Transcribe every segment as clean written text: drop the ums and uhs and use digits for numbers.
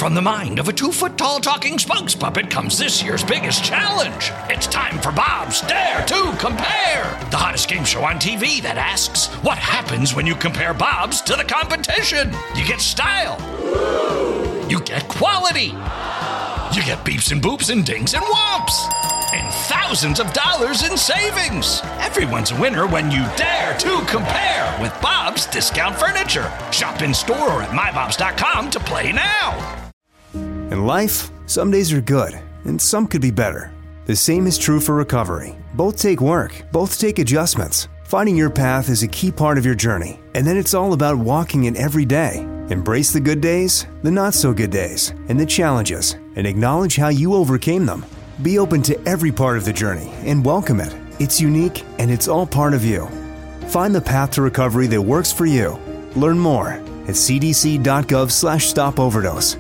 From the mind of a 2-foot-tall talking spokes puppet comes this year's biggest challenge. It's time for Bob's Dare to Compare, the hottest game show on TV that asks, what happens when you compare Bob's to the competition? You get style. You get quality. You get beeps and boops and dings and whomps. And thousands of dollars in savings. Everyone's a winner when you dare to compare with Bob's Discount Furniture. Shop in store or at mybobs.com to play now. In life, some days are good, and some could be better. The same is true for recovery. Both take work, both take adjustments. Finding your path is a key part of your journey, and then it's all about walking it every day. Embrace the good days, the not-so-good days, and the challenges, and acknowledge how you overcame them. Be open to every part of the journey and welcome it. It's unique, and it's all part of you. Find the path to recovery that works for you. Learn more at cdc.gov/stopoverdose.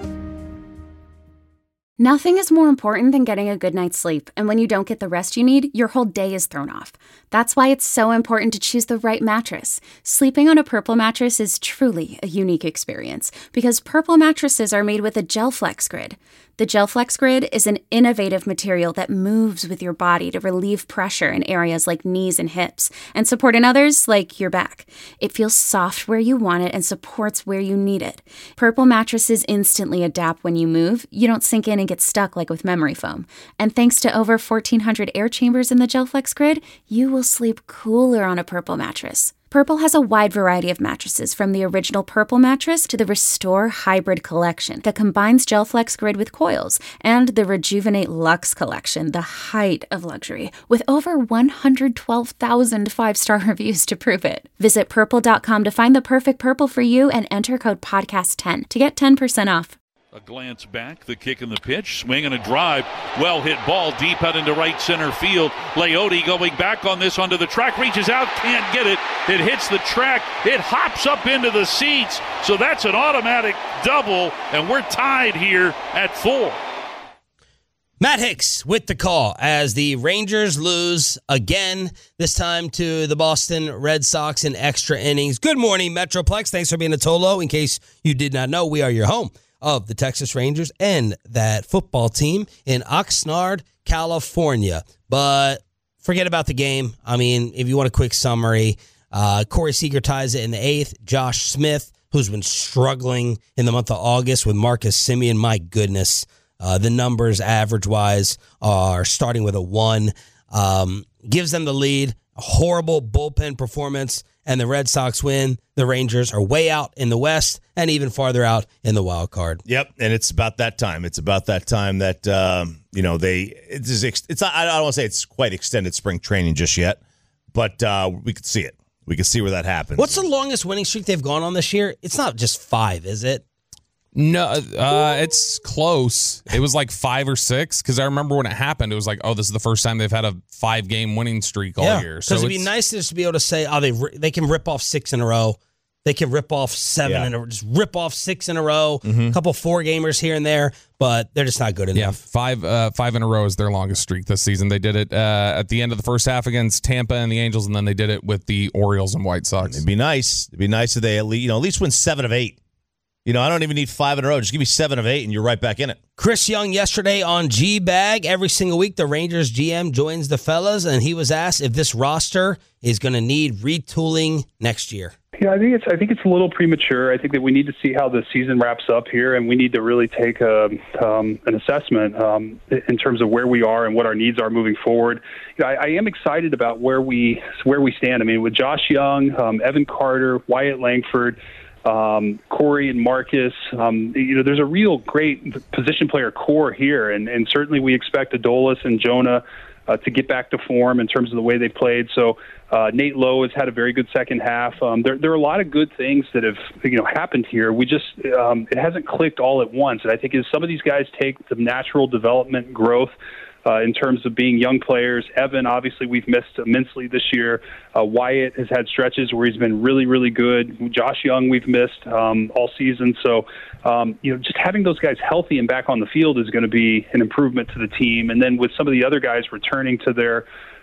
Nothing is more important than getting a good night's sleep, and when you don't get the rest you need, your whole day is thrown off. That's why it's so important to choose the right mattress. Sleeping on a Purple mattress is truly a unique experience because Purple mattresses are made with a GelFlex Grid. The GelFlex Grid is an innovative material that moves with your body to relieve pressure in areas like knees and hips and support in others like your back. It feels soft where you want it and supports where you need it. Purple mattresses instantly adapt when you move. You don't sink in and get stuck like with memory foam. And thanks to over 1,400 air chambers in the GelFlex Grid, you will sleep cooler on a Purple mattress. Purple has a wide variety of mattresses, from the original Purple mattress to the Restore Hybrid collection that combines GelFlex Grid with coils, and the Rejuvenate Luxe collection, the height of luxury, with over 112,000 five-star reviews to prove it. Visit purple.com to find the perfect Purple for you and enter code podcast10 to get 10% off. A glance back, the kick and the pitch, swing and a drive, well hit ball deep out into right center field. Leote going back on this onto the track, reaches out, can't get it. It hits the track, it hops up into the seats, so that's an automatic double, and we're tied here at 4. Matt Hicks with the call as the Rangers lose again, this time to the Boston Red Sox in extra innings. Good morning, Metroplex. Thanks for being a Tolo. In case you did not know, we are your home of the Texas Rangers and that football team in Oxnard, California. But forget about the game. I mean, if you want a quick summary, Corey Seager ties it in the 8th. Josh Smith, who's been struggling in the month of August with Marcus Semien, my goodness, the numbers average-wise are starting with a 1. Gives them the lead. A horrible bullpen performance, and the Red Sox win. The Rangers are way out in the West and even farther out in the wild card. Yep, and it's about that time. It's about that time that it's I don't want to say it's quite extended spring training just yet, but we could see it. We could see where that happens. What's the longest winning streak they've gone on this year? It's not just 5, is it? No, it's close. It was like 5 or 6 because I remember when it happened, it was like, oh, this is the first time they've had a 5-game winning streak all year. So it'd be nice just to be able to say, oh, they can rip off 6 in a row. They can rip off 7 in a row, just rip off 6 in a row, a couple 4-gamers here and there, but they're just not good enough. Yeah, 5 in a row is their longest streak this season. They did it at the end of the first half against Tampa and the Angels, and then they did it with the Orioles and White Sox. It'd be nice. It'd be nice if they at least win 7 of 8. I don't even need 5 in a row. Just give me 7 of 8, and you're right back in it. Chris Young yesterday on G-Bag. Every single week, the Rangers GM joins the fellas, and he was asked if this roster is going to need retooling next year. Yeah, I think it's a little premature. I think that we need to see how the season wraps up here, and we need to really take an assessment in terms of where we are and what our needs are moving forward. I am excited about where we stand. I mean, with Josh Young, Evan Carter, Wyatt Langford, Corey and Marcus, there's a real great position player core here, and certainly we expect Adolis and Jonah to get back to form in terms of the way they played. So Nate Lowe has had a very good second half. There are a lot of good things that have happened here. We just it hasn't clicked all at once, and I think as some of these guys take the natural development growth in terms of being young players. Evan, obviously, we've missed immensely this year. Wyatt has had stretches where he's been really, really good. Josh Young, we've missed all season. So, just having those guys healthy and back on the field is going to be an improvement to the team. And then with some of the other guys returning to their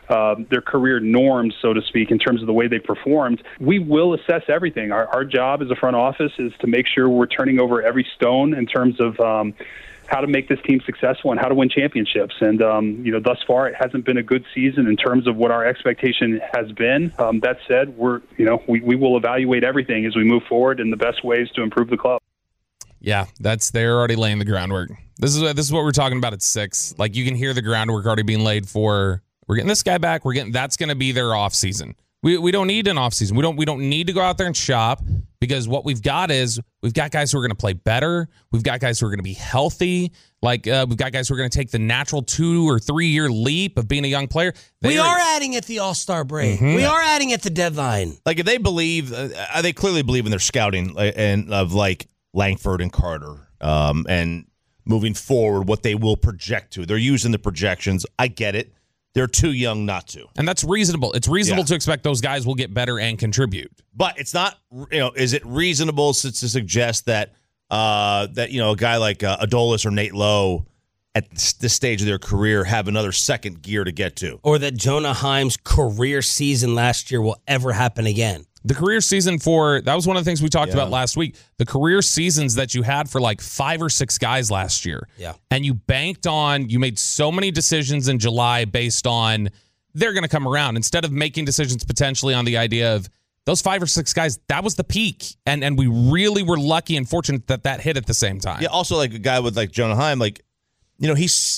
their career norms, so to speak, in terms of the way they performed, we will assess everything. Our job as a front office is to make sure we're turning over every stone in terms of how to make this team successful and how to win championships. And, thus far it hasn't been a good season in terms of what our expectation has been. That said, we will evaluate everything as we move forward in the best ways to improve the club. Yeah, they're already laying the groundwork. This is what we're talking about at 6. Like, you can hear the groundwork already being laid for, we're getting this guy back. That's going to be their off season. We don't need an off season. We don't need to go out there and shop, because what we've got is we've got guys who are going to play better. We've got guys who are going to be healthy. Like, we've got guys who are going to take the natural 2 or 3 year leap of being a young player. We are adding at the All-Star break. Mm-hmm. We are adding at the deadline. Like, if they believe, they clearly believe in their scouting and of like Langford and Carter, and moving forward, what they will project to. They're using the projections. I get it. They're too young not to. And that's reasonable. It's reasonable to expect those guys will get better and contribute. But it's not, is it reasonable to suggest that, a guy like Adolis or Nate Lowe at this stage of their career have another second gear to get to? Or that Jonah Heim's career season last year will ever happen again? The career season that was one of the things we talked about last week. The career seasons that you had for like 5 or 6 guys last year. Yeah. And you made so many decisions in July based on they're going to come around, instead of making decisions potentially on the idea of those 5 or 6 guys, that was the peak. And we really were lucky and fortunate that hit at the same time. Yeah. Also, like a guy with like Jonah Heim, like, he's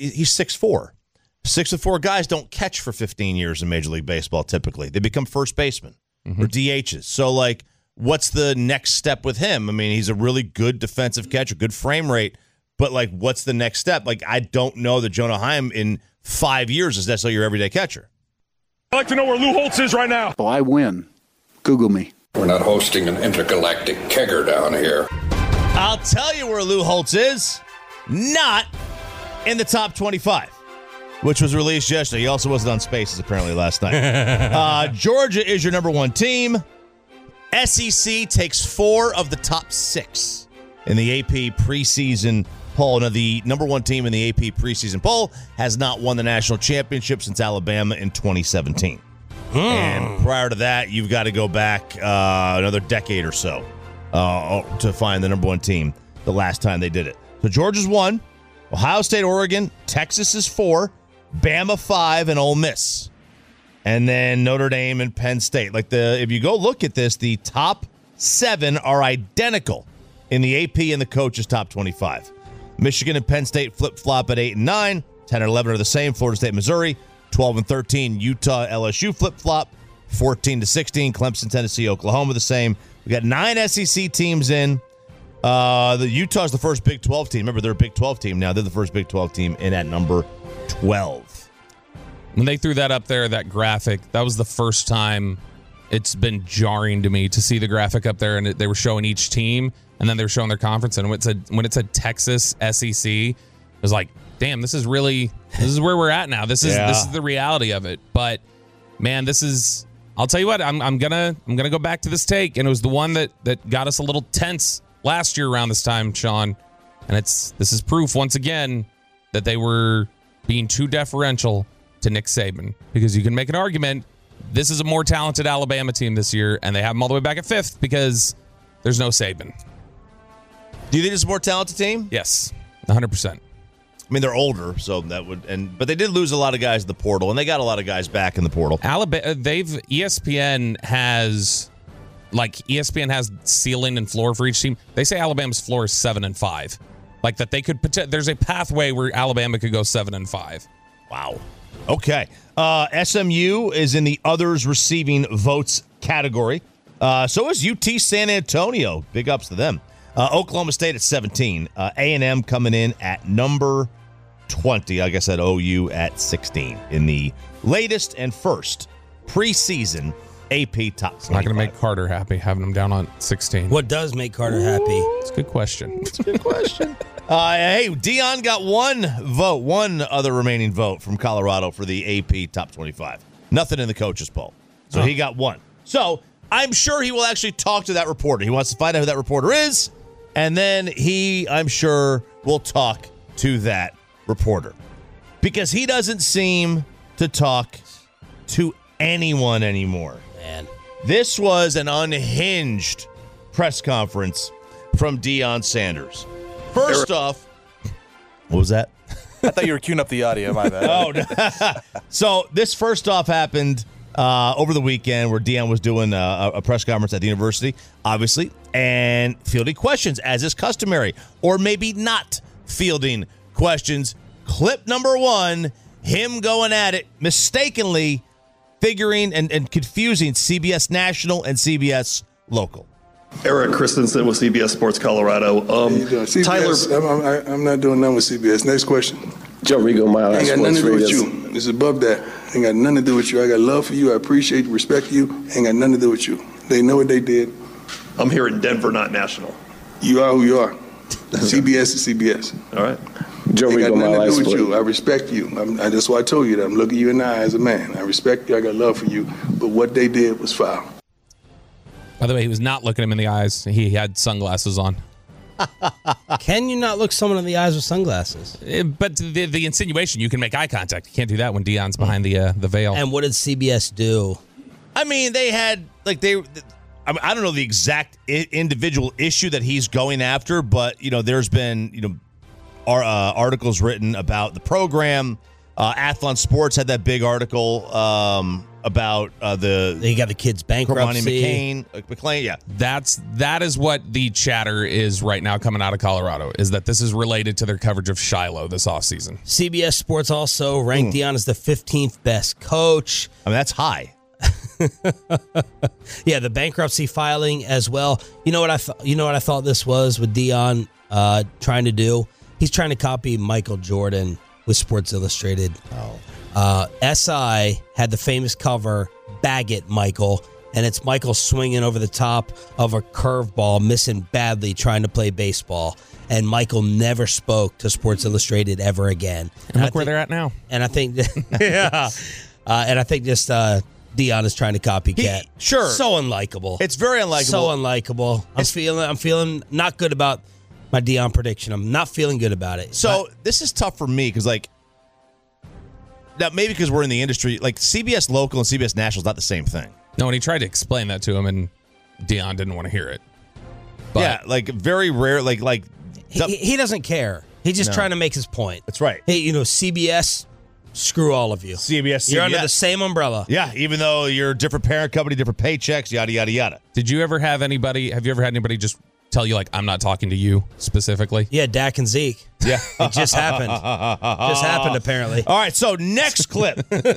6'4". 6'4" guys don't catch for 15 years in Major League Baseball. Typically, they become first basemen. Or DHs. So, like, what's the next step with him? I mean, he's a really good defensive catcher, good frame rate, but, like, what's the next step? Like, I don't know that Jonah Heim in 5 years is necessarily your everyday catcher. I'd like to know where Lou Holtz is right now. Oh, I win. Google me. We're not hosting an intergalactic kegger down here. I'll tell you where Lou Holtz is. Not in the top 25. Which was released yesterday. He also wasn't on Spaces, apparently, last night. Georgia is your number 1 team. SEC takes 4 of the top 6 in the AP preseason poll. Now, the number 1 team in the AP preseason poll has not won the national championship since Alabama in 2017. And prior to that, you've got to go back another decade or so to find the number 1 team the last time they did it. So Georgia's 1, Ohio State, Oregon, Texas is 4, Bama 5, and Ole Miss. And then Notre Dame and Penn State. If you go look at this, the top 7 are identical in the AP and the coaches' top 25. Michigan and Penn State flip-flop at 8 and 9. 10 and 11 are the same. Florida State, Missouri. 12 and 13, Utah, LSU flip-flop. 14 to 16, Clemson, Tennessee, Oklahoma the same. We got 9 SEC teams in. The Utah's the first Big 12 team. Remember, they're a Big 12 team now. They're the first Big 12 team in at number 12. When they threw that up there, that graphic, that was the first time it's been jarring to me to see the graphic up there, and they were showing each team, and then they were showing their conference, and when it said Texas SEC, it was like, damn, this is where we're at now. This is the reality of it. But man, I'll tell you what, I'm gonna go back to this take, and it was the one that got us a little tense last year around this time, Sean. And this is proof once again that they were being too deferential to Nick Saban, because you can make an argument this is a more talented Alabama team this year, and they have them all the way back at 5th because there's no Saban. Do you think it's a more talented team? Yes, 100%. I mean, they're older, so that would, but they did lose a lot of guys in the portal, and they got a lot of guys back in the portal. Alabama, ESPN has ceiling and floor for each team. They say Alabama's floor is 7 and 5, like that they could. There's a pathway where Alabama could go 7 and 5. Wow. Okay. SMU is in the others receiving votes category. So is UT San Antonio. Big ups to them. Oklahoma State at 17. A&M coming in at number 20. Like I said, OU at 16 in the latest and first preseason AP top 25. It's not going to make Carter happy having him down on 16. What does make Carter happy? It's a good question. Hey, Dion got one other remaining vote from Colorado for the AP top 25. Nothing in the coaches poll. So he got one. So I'm sure he will actually talk to that reporter. He wants to find out who that reporter is. And then I'm sure, will talk to that reporter. Because he doesn't seem to talk to anyone anymore. Man. This was an unhinged press conference from Deion Sanders. First off, what was that? I thought you were queuing up the audio. My bad. Oh, no. So this first off happened over the weekend where Deion was doing a press conference at the university, obviously, and fielding questions, as is customary, or maybe not fielding questions. Clip number 1, him going at it, mistakenly figuring and confusing CBS National and CBS Local. Eric Christensen with CBS Sports Colorado. CBS, Tyler, I'm not doing nothing with CBS. Next question. Joe Rigo, Mile High Ain't got Sports nothing to do with Radio. you. It's above that. Ain't got nothing to do with you. I got love for you. I appreciate you, respect you. Ain't got nothing to do with you. They know what they did. I'm here in Denver, not National. You are who you are. CBS is CBS. All right. Joe Ain't got Rigo, nothing Mile High to do with Sports. you. I respect you. That's why I told you that. I'm looking you in the eye as a man. I respect you. I got love for you. But what they did was foul. By the way, he was not looking him in the eyes. He had sunglasses on. Can you not look someone in the eyes with sunglasses? But the insinuation, you can make eye contact. You can't do that when Deion's behind the veil. And what did CBS do? I mean, they had, I don't know the exact individual issue that he's going after, but, there's been, articles written about the program. Athlon Sports had that big article about they got the kids' bankruptcy. McClain, yeah. That is what the chatter is right now coming out of Colorado, is that this is related to their coverage of Shiloh this offseason. CBS Sports also ranked Deion as the 15th best coach. I mean, that's high. Yeah, the bankruptcy filing as well. You know what I thought this was with Deion trying to do? He's trying to copy Michael Jordan with Sports Illustrated. SI had the famous cover, Bag It, Michael, and it's Michael swinging over the top of a curveball, missing badly, trying to play baseball. And Michael never spoke to Sports Illustrated ever again. And look where they're at now. And I think, yeah. And I think just Deion is trying to copycat. Sure. So unlikable. It's very unlikable. So unlikable. I'm feeling not good about my Deion prediction. I'm not feeling good about it. So this is tough for me because, now maybe because we're in the industry, CBS Local and CBS National is not the same thing. No, and he tried to explain that to him, and Deion didn't want to hear it. But yeah, very rare. He doesn't care. He's just trying to make his point. That's right. Hey, CBS, screw all of you. CBS, you're under the same umbrella. Yeah, even though you're a different parent company, different paychecks, yada yada yada. Have you ever had anybody just tell you, I'm not talking to you specifically? Yeah, Dak and Zeke. Yeah. It just happened. Apparently. All right, so next clip.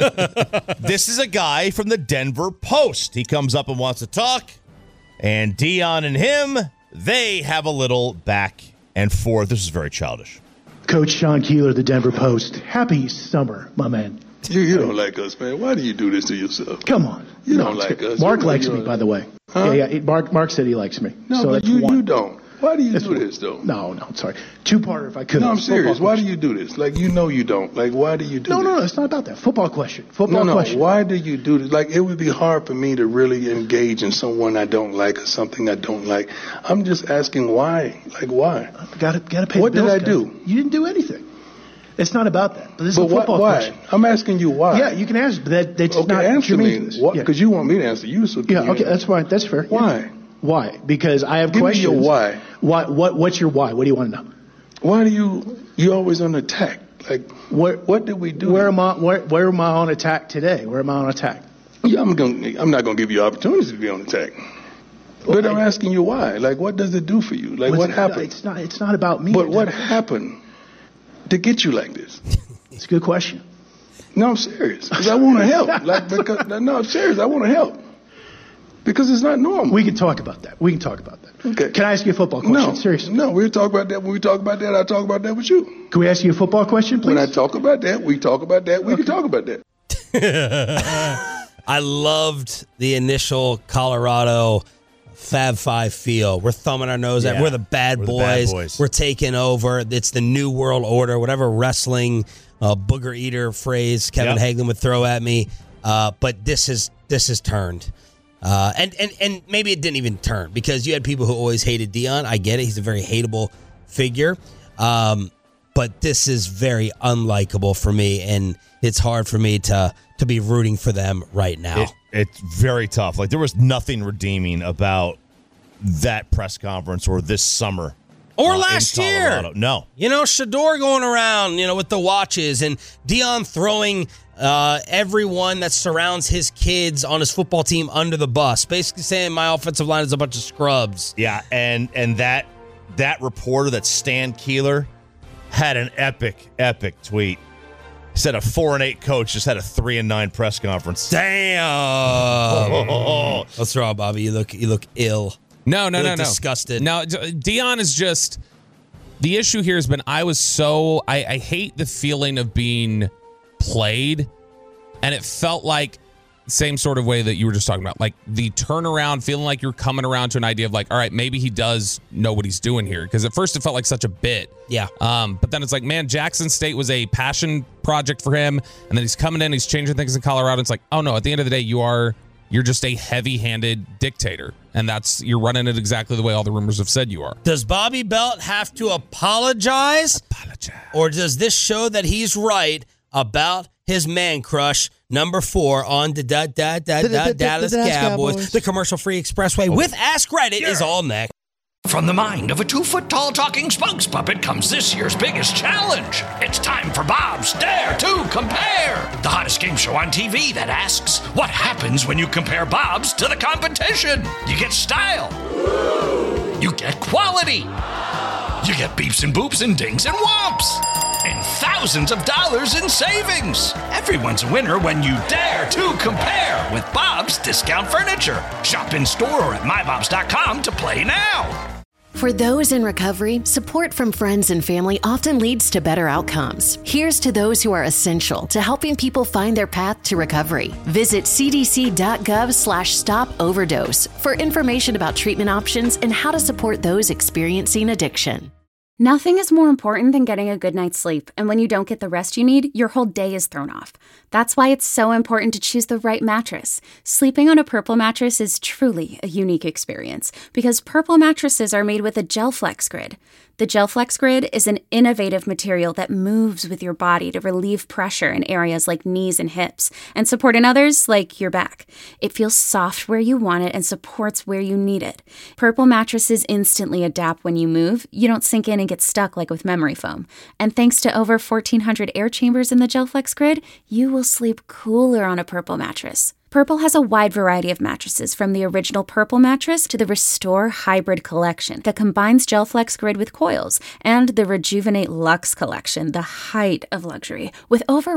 This is a guy from the Denver Post. He comes up and wants to talk, and Deion and him, they have a little back and forth. This is very childish. Coach Sean Keeler, the Denver Post. Happy summer, my man. You don't like us, man. Why do you do this to yourself? Come on. You don't like us. Mark likes me, by the way. Huh? Yeah. Mark said he likes me. No, so but you don't. Why do you do this, though? No, sorry. Two-parter if I could. No, I'm serious. Why do you do this? You don't. Why do you do this? No, it's not about that. Football question. Question. Why do you do this? It would be hard for me to really engage in someone I don't like or something I don't like. I'm just asking why. Why? Got to pay What the bills, did I do? You didn't do anything. It's not about that. But this is a football question. I'm asking you why. Yeah, you can answer, but that's not answer me. Because Because you want me to answer you. So okay, that's fine. That's fair. Why? Yeah. Why? Because I have Give questions. me your why. What's your why? What do you want to know? Why do you always on attack? What did we do? Where am I on attack today? Where am I on attack? Yeah, I'm not going to give you opportunities to be on attack. But I'm asking you why. What does it do for you? What happened? It's not about me. But what happened to get you like this? It's a good question. No, I'm serious. Because I want to help. I'm serious. I want to help. Because it's not normal. We can talk about that. Okay. Can I ask you a football question? No. Seriously. No, we'll talk about that. When we talk about that, I'll talk about that with you. Can we ask you a football question, please? When I talk about that, we talk about that. We can talk about that. I loved the initial Colorado Fab Five feel. We're thumbing our nose at. We're the bad boys. We're taking over. It's the new world order. Whatever wrestling booger eater phrase Kevin Hagelin would throw at me. But this has turned. And maybe it didn't even turn because you had people who always hated Deion. I get it. He's a very hateable figure. But this is very unlikable for me, and it's hard for me to to be rooting for them right now. It's very tough. Like, there was nothing redeeming about that press conference or this summer. Or last year. No. Shador going around, with the watches, and Deion throwing everyone that surrounds his kids on his football team under the bus, basically saying my offensive line is a bunch of scrubs. Yeah, and that reporter, that Stan Keeler, had an epic tweet. He said a 4-8 coach just had a 3-9 press conference. Damn. What's wrong, Bobby? You look ill. No. Disgusted. No, Deion is just, the issue here has been I hate the feeling of being played, and it felt like same sort of way that you were just talking about, like the turnaround, feeling like you're coming around to an idea of like, all right, maybe he does know what he's doing here, because at first it felt like such a bit. Yeah. But then it's like, man, Jackson State was a passion project for him, and then he's coming in, he's changing things in Colorado. It's like, oh no, at the end of the day, you're just a heavy-handed dictator, and you're running it exactly the way all the rumors have said you are. Does Bobby Belt have to apologize? Or does this show that he's right about his man crush, number 4 on the Dallas Cowboys, the commercial-free expressway with Ask Reddit is all next. From the mind of a 2-foot-tall talking spokes puppet comes this year's biggest challenge. It's time for Bob's Dare to Compare, the hottest game show on TV that asks, what happens when you compare Bob's to the competition? You get style. You get quality. You get beeps and boops and dings and whomps. And thousands of dollars in savings. Everyone's a winner when you dare to compare with Bob's Discount Furniture. Shop in store or at mybobs.com to play now. For those in recovery, support from friends and family often leads to better outcomes. Here's to those who are essential to helping people find their path to recovery. Visit cdc.gov/stop-overdose for information about treatment options and how to support those experiencing addiction. Nothing is more important than getting a good night's sleep, and when you don't get the rest you need, your whole day is thrown off. That's why it's so important to choose the right mattress. Sleeping on a Purple mattress is truly a unique experience, because Purple mattresses are made with a GelFlex Grid. The GelFlex Grid is an innovative material that moves with your body to relieve pressure in areas like knees and hips, and support in others like your back. It feels soft where you want it and supports where you need it. Purple mattresses instantly adapt when you move. You don't sink in and get stuck like with memory foam. And thanks to over 1,400 air chambers in the GelFlex Grid, you will sleep cooler on a Purple mattress. Purple has a wide variety of mattresses, from the original Purple mattress to the Restore Hybrid collection that combines GelFlex Grid with coils, and the Rejuvenate Luxe collection, the height of luxury, with over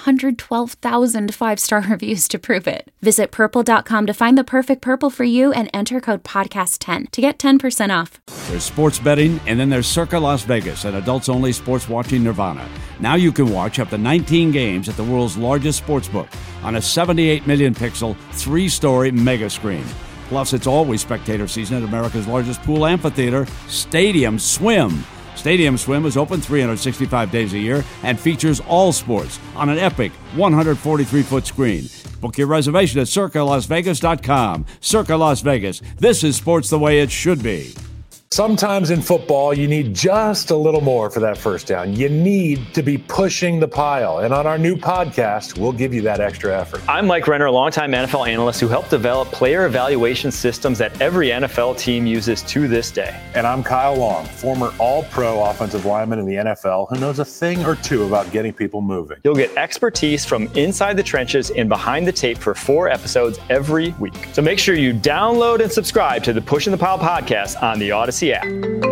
112,000 5-star reviews to prove it. Visit purple.com to find the perfect Purple for you and enter code podcast10 to get 10% off. There's sports betting, and then there's Circa Las Vegas, an adults-only sports watching nirvana. Now you can watch up to 19 games at the world's largest sportsbook on a 78 million pixel, 3-story mega screen. Plus, it's always spectator season at America's largest pool amphitheater, Stadium Swim. Stadium Swim is open 365 days a year and features all sports on an epic 143-foot screen. Book your reservation at CircaLasVegas.com. Circa Las Vegas. This is sports the way it should be. Sometimes in football, you need just a little more for that first down. You need to be pushing the pile. And on our new podcast, we'll give you that extra effort. I'm Mike Renner, a longtime NFL analyst who helped develop player evaluation systems that every NFL team uses to this day. And I'm Kyle Long, former all-pro offensive lineman in the NFL who knows a thing or two about getting people moving. You'll get expertise from inside the trenches and behind the tape for 4 episodes every week. So make sure you download and subscribe to the Pushing the Pile podcast on the Odyssey app.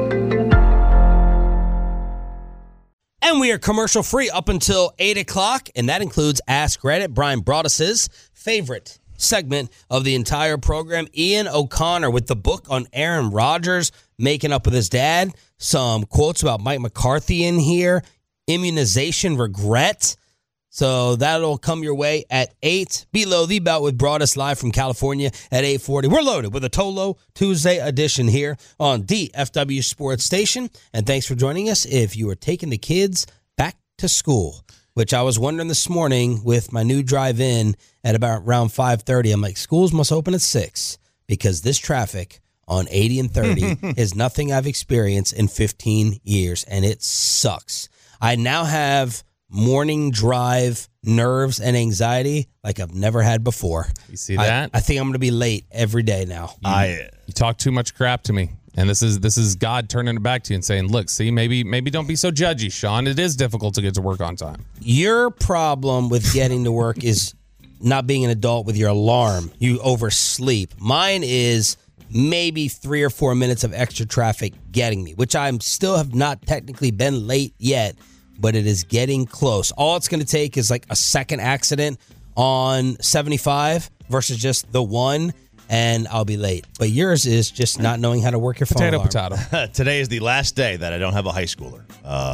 And we are commercial free up until 8 o'clock, and that includes Ask Reddit, Brian Broaddus's favorite segment of the entire program. Ian O'Connor with the book on Aaron Rodgers making up with his dad. Some quotes about Mike McCarthy in here. Immunization regret. So that'll come your way at 8. Below the Belt with Broaddus live from California at 8:40. We're loaded with a Tolo Tuesday edition here on DFW Sports Station. And thanks for joining us. If you are taking the kids back to school, which I was wondering this morning with my new drive-in at about around 5:30, I'm like, schools must open at 6 because this traffic on 80 and 30 is nothing I've experienced in 15 years, and it sucks. I now have morning drive nerves and anxiety like I've never had before. You see that? I think I'm going to be late every day now. You talk too much crap to me. And this is God turning it back to you and saying, look, see, maybe don't be so judgy, Sean. It is difficult to get to work on time. Your problem with getting to work is not being an adult with your alarm. You oversleep. Mine is maybe 3 or 4 minutes of extra traffic getting me, which I still have not technically been late yet, but it is getting close. All it's going to take is like a second accident on 75 versus just the one, and I'll be late. But yours is just not knowing how to work your phone alarm. Potato. Today is the last day that I don't have a high schooler.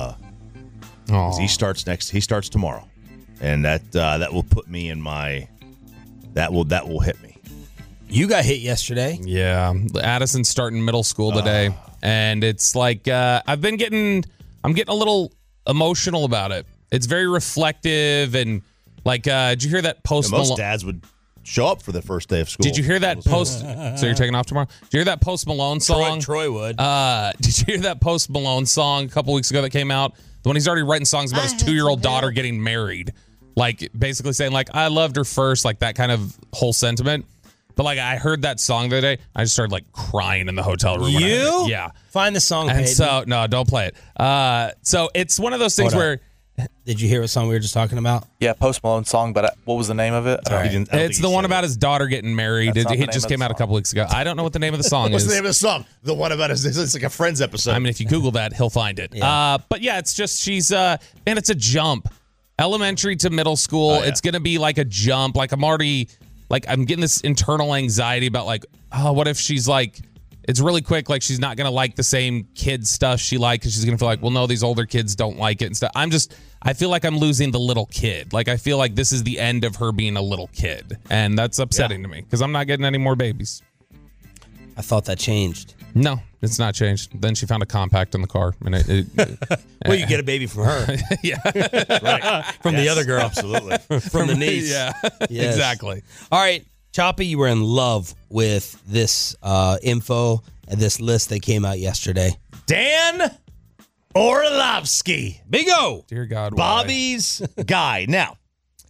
He starts tomorrow, and that will put me in my that will hit me. You got hit yesterday. Yeah, Addison's starting middle school today, and it's like I'm getting a little emotional about it. It's very reflective, and like, did you hear that Post Malone? Most dads would show up for the first day of school. Did you hear that Post? So you're taking off tomorrow? Did you hear that Post Malone song? Troy would. Did you hear that Post Malone song a couple weeks ago that came out? The one he's already writing songs about his 2-year-old daughter getting married, like basically saying like I loved her first, like that kind of whole sentiment. But like I heard that song the other day, I just started like crying in the hotel room. Yeah. Find the song. And Peyton. so no, don't play it. So it's one of those things where. Did you hear what song we were just talking about? Yeah, Post Malone song, but what was the name of it? It's the one about his daughter getting married. It just came out a couple weeks ago. I don't know what the name of the song is. What's the name of the song? The one about it's like a Friends episode. I mean, if you Google that, he'll find it. Yeah. But yeah, it's just she's man, it's a jump. Elementary to middle school, it's gonna be like a jump. Like I'm getting this internal anxiety about like, oh, what if she's like, it's really quick, like she's not gonna like the same kid stuff she liked, because she's gonna feel like, well, no, these older kids don't like it and stuff. I feel like I'm losing the little kid. Like I feel like this is the end of her being a little kid, and that's upsetting to me because I'm not getting any more babies. I thought that changed. No, it's not changed. Then she found a compact in the car, and well, you get a baby from her. Yeah, right. From the other girl, absolutely. From the niece. Yeah, Yes. Exactly. All right, Choppy, you were in love with this info and this list that came out yesterday. Dan Orlovsky. Bingo. Dear God, why? Bobby's guy. Now,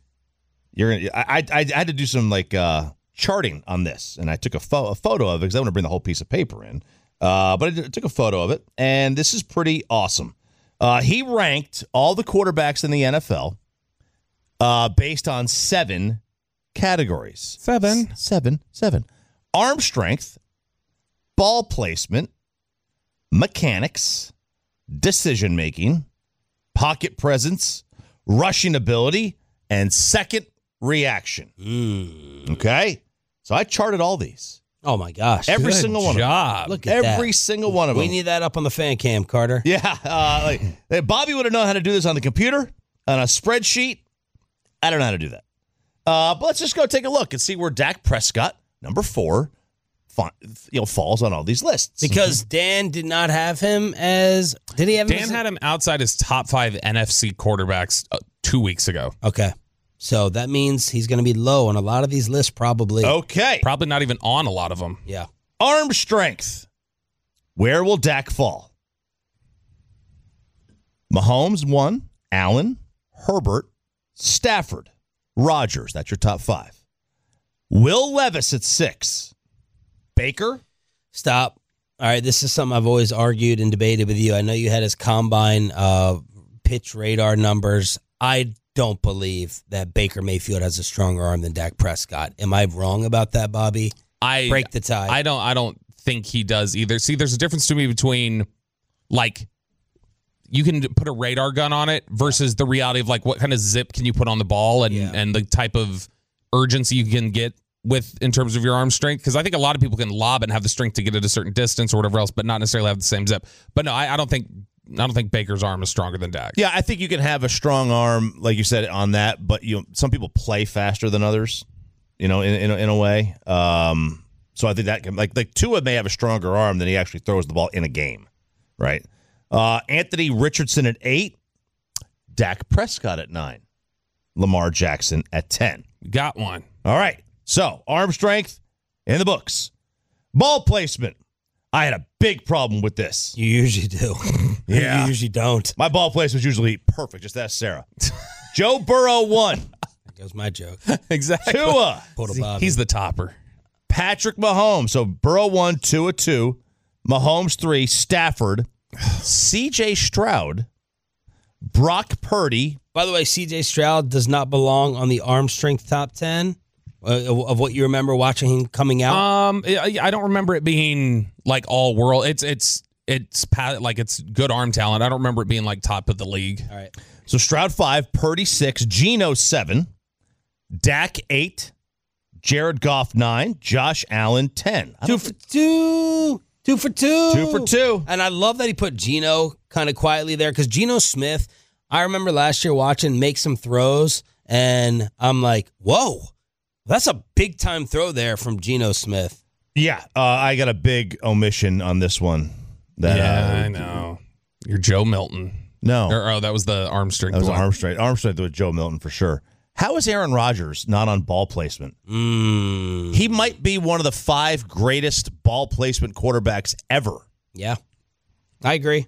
I had to do some like charting on this, and I took a photo of it because I want to bring the whole piece of paper in. But I took a photo of it, and this is pretty awesome. He ranked all the quarterbacks in the NFL based on 7 categories. Seven. Arm strength, ball placement, mechanics, decision making, pocket presence, rushing ability, and second reaction. Okay? So I charted all these. Oh my gosh. Every single one of them. Look at Every that. single one of them. We need that up on the fan cam, Carter. Yeah. Bobby would have known how to do this on the computer, on a spreadsheet. I don't know how to do that. But let's just go take a look and see where Dak Prescott, number 4, falls on all these lists. Because Dan did not have him as... Did he have him? Dan had him outside his top 5 NFC quarterbacks 2 weeks ago. Okay. So that means he's going to be low on a lot of these lists, probably. Okay. Probably not even on a lot of them. Yeah. Arm strength. Where will Dak fall? Mahomes 1, Allen, Herbert, Stafford, Rodgers. That's your top 5. Will Levis at 6. Baker. Stop. All right, this is something I've always argued and debated with you. I know you had his combine pitch radar numbers. I don't believe that Baker Mayfield has a stronger arm than Dak Prescott. Am I wrong about that, Bobby? Break the tie. I don't think he does either. See, there's a difference to me between like you can put a radar gun on it versus the reality of like what kind of zip can you put on the ball and the type of urgency you can get with in terms of your arm strength. Because I think a lot of people can lob and have the strength to get at a certain distance or whatever else, but not necessarily have the same zip. But no, I don't think Baker's arm is stronger than Dak. Yeah, I think you can have a strong arm, like you said, on that. But some people play faster than others, in a way. So I think that can like Tua may have a stronger arm than he actually throws the ball in a game, right? Anthony Richardson at 8, Dak Prescott at 9, Lamar Jackson at 10. Got one. All right. So arm strength in the books, ball placement. I had a big problem with this. You usually do. Yeah. You usually don't. My ball place was usually perfect. Just ask Sarah. Joe Burrow 1. That goes my joke. Exactly. Tua. He's the topper. Patrick Mahomes. So Burrow 1, Tua 2. Mahomes 3. Stafford. C.J. Stroud. Brock Purdy. By the way, C.J. Stroud does not belong on the arm strength top 10 of what you remember watching him coming out. I don't remember it being like all world. It's good arm talent. I don't remember it being like top of the league. All right. So Stroud 5, Purdy 6, Geno 7, Dak 8, Jared Goff 9, Josh Allen 10. 2 for 2. 2 for 2. 2 for 2. And I love that he put Geno kind of quietly there because Geno Smith, I remember last year watching make some throws, and I'm like, whoa, that's a big time throw there from Geno Smith. Yeah, I got a big omission on this one. I know. You're Joe Milton. No. That was the arm strength. That was arm strength. Arm strength with Joe Milton for sure. How is Aaron Rodgers not on ball placement? He might be one of the 5 greatest ball placement quarterbacks ever. Yeah, I agree.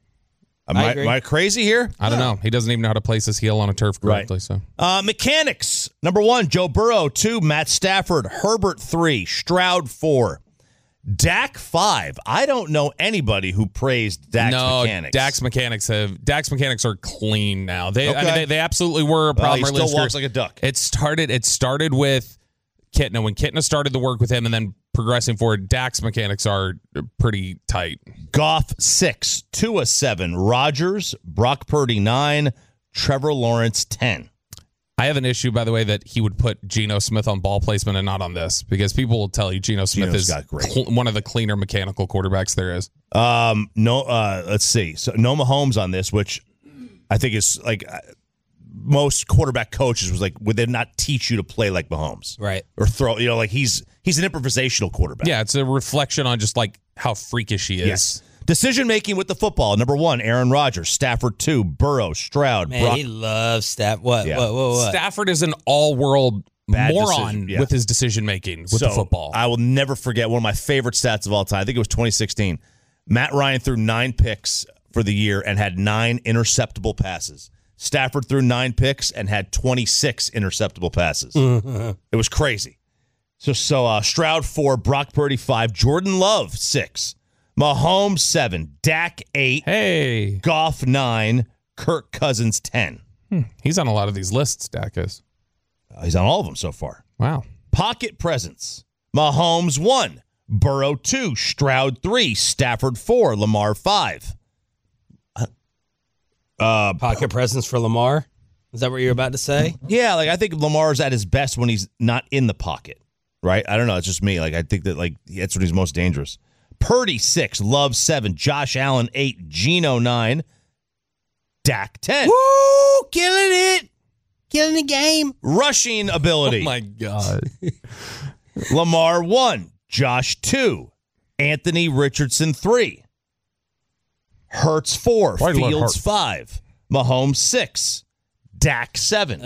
Am I crazy here? I don't know. He doesn't even know how to place his heel on a turf correctly. Right. So mechanics. Number 1, Joe Burrow. 2, Matt Stafford. Herbert 3, Stroud 4. Dak 5. I don't know anybody who praised Dak's mechanics. Dak's mechanics are clean now. They absolutely were. He still walks like a duck. It started with Kitna. When Kitna started the work with him and then progressing forward, Dak's mechanics are pretty tight. Goff 6, Tua 7, Rodgers, Brock Purdy 9, Trevor Lawrence 10. I have an issue, by the way, that he would put Geno Smith on ball placement and not on this because people will tell you Geno Smith is one of the cleaner mechanical quarterbacks there is. Let's see. So no Mahomes on this, which I think is like most quarterback coaches was like, would they not teach you to play like Mahomes? Right. Or throw, like he's an improvisational quarterback. Yeah, it's a reflection on just like how freakish he is. Yes. Decision making with the football. Number 1, Aaron Rodgers. Stafford 2, Burrow, Stroud. Man, Brock. he loves Stafford. What? Stafford is an all-world Bad moron with his decision making with the football. I will never forget one of my favorite stats of all time. I think it was 2016. Matt Ryan threw 9 picks for the year and had 9 interceptable passes. Stafford threw 9 picks and had 26 interceptable passes. It was crazy. So Stroud 4, Brock Purdy 5, Jordan Love 6. Mahomes 7, Dak 8, Goff 9, Kirk Cousins 10. He's on a lot of these lists, Dak is. He's on all of them so far. Wow. Pocket presence. Mahomes 1, Burrow 2, Stroud 3, Stafford 4, Lamar 5. Pocket presence for Lamar? Is that what you're about to say? Yeah, I think Lamar's at his best when he's not in the pocket, right? I don't know. It's just me. I think that that's when he's most dangerous. Purdy 6, Love 7, Josh Allen 8, Geno 9, Dak 10. Woo! Killing it. Killing the game. Rushing ability. Oh, my God. Lamar 1, Josh 2, Anthony Richardson 3, Hurts 4, Fields 5, Mahomes 6, Dak 7,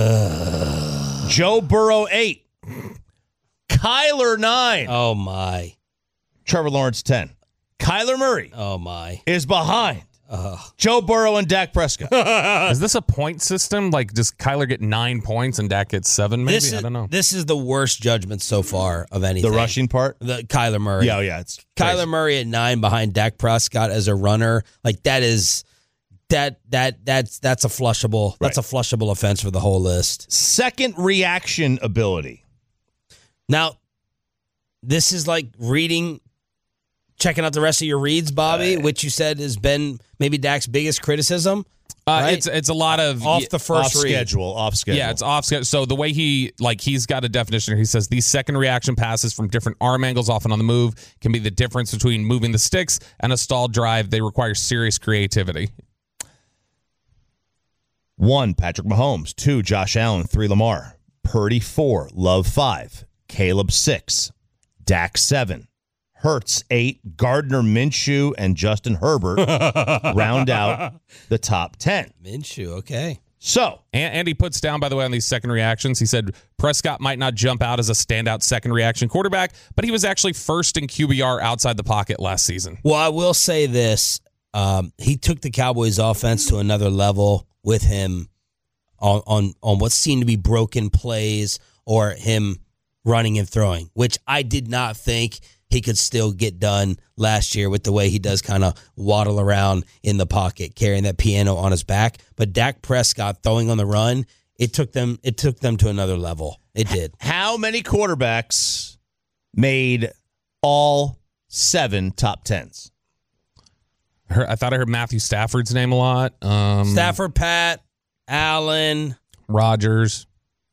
Joe Burrow 8, Kyler 9. Oh, my. Trevor Lawrence 10. Kyler Murray. Oh, my. Is behind Joe Burrow and Dak Prescott. Is this a point system? Like, does Kyler get 9 points and Dak gets 7? Maybe I don't know. This is the worst judgment so far of anything. The rushing part, the Kyler Murray. Yeah. It's Kyler crazy. Murray at 9 behind Dak Prescott as a runner. Like that's a flushable. Right. That's a flushable offense for the whole list. Second reaction ability. Now, this is like checking out the rest of your reads, Bobby, which you said has been maybe Dak's biggest criticism. Right? It's a lot of off the first off read. Off schedule. Yeah, it's off schedule. So the way he's got a definition here. He says these second reaction passes from different arm angles, often on the move, can be the difference between moving the sticks and a stalled drive. They require serious creativity. 1, Patrick Mahomes. 2, Josh Allen. 3, Lamar. Purdy 4, Love 5, Caleb 6, Dak 7, Hurts 8, Gardner Minshew and Justin Herbert round out the top 10. Minshew, okay. So, and he puts down, by the way, on these second reactions, he said Prescott might not jump out as a standout second reaction quarterback, but he was actually first in QBR outside the pocket last season. Well, I will say this. He took the Cowboys offense to another level with him on what seemed to be broken plays or him running and throwing, which I did not think he could still get done last year with the way he does kind of waddle around in the pocket, carrying that piano on his back. But Dak Prescott throwing on the run, it took them to another level. It did. How many quarterbacks made all 7 top 10s? I thought I heard Matthew Stafford's name a lot. Stafford, Pat, Allen, Rodgers,